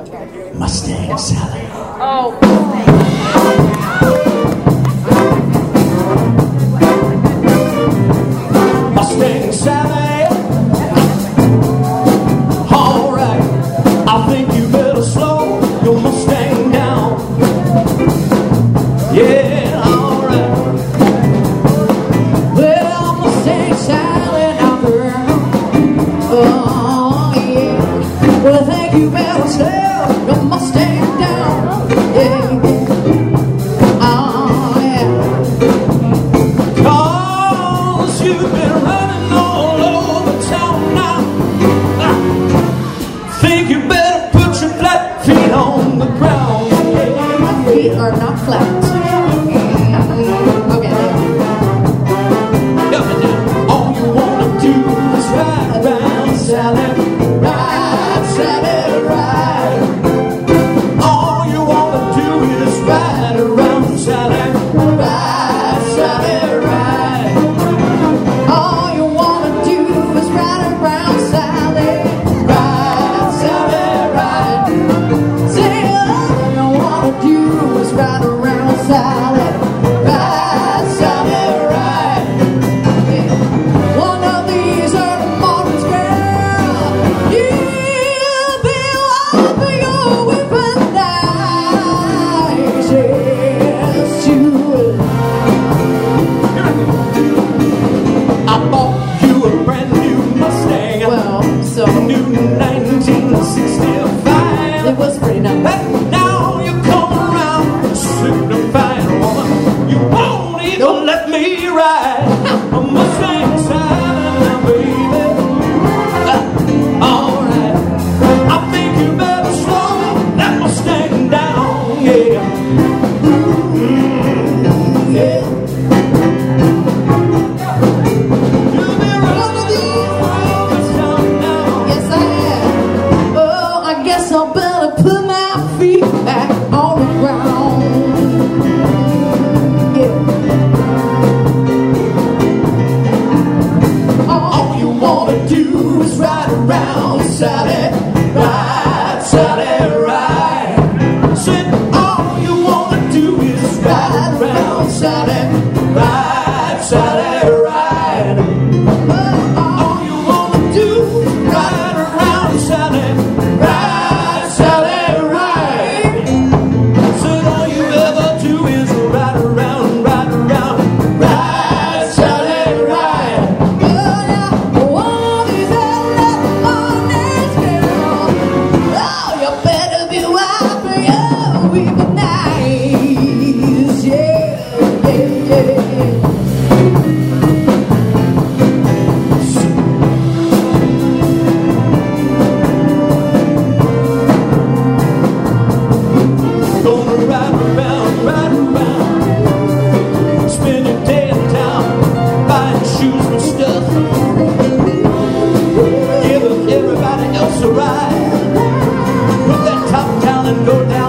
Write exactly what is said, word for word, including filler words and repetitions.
Mustang Sally. Oh. Mustang Sally. All right, I think you better slow your Mustang down. Yeah, all right. Well, Mustang Sally, now girl. Oh yeah. Well, I think you better slow your Mustang down. Yeah. Oh yeah. 'Cause you've been running all over town now. Think you better put your flat feet on the ground. My feet are not flat. Okay. All you wanna do is ride around, Sally. Ride, Sally, ride. All you wanna do is ride around, Sally. Ride, Sally, ride. All you wanna do is ride around, Sally. Ride, Sally, ride. Say all you wanna do is ride around, Sally. Ride, Sally, ride. One of these early mornings, girl, you'll be up your whipping nice. Yes, you will. I bought you a brand new Mustang. Well, so New nineteen sixty-five. it was pretty nice. But now you come around, signifying woman, you won't even let me ride a Mustang Sally, baby. Uh, all right, I think you better slow that Mustang down, yeah. Mm, yeah. You've been running these roads down now. Yes, I am. Oh, I guess I better put my feet back on the ground. Yeah. All you wanna do is ride around, Sally. Ride, Sally, ride. Said all you wanna do is ride around, Sally. Ride, Sally, ride. All you wanna do is ride around, Sally. Ride, Sally, ride. Said all you ever do is ride around, ride around, ride, Sally, ride. One of these early mornings, girl, oh, you better be wiping your weeping eyes. Yeah, yeah, yeah. Gonna ride around, ride around. Spend your day in town, buying shoes and stuff. Give everybody else a ride. Put that top down and go down.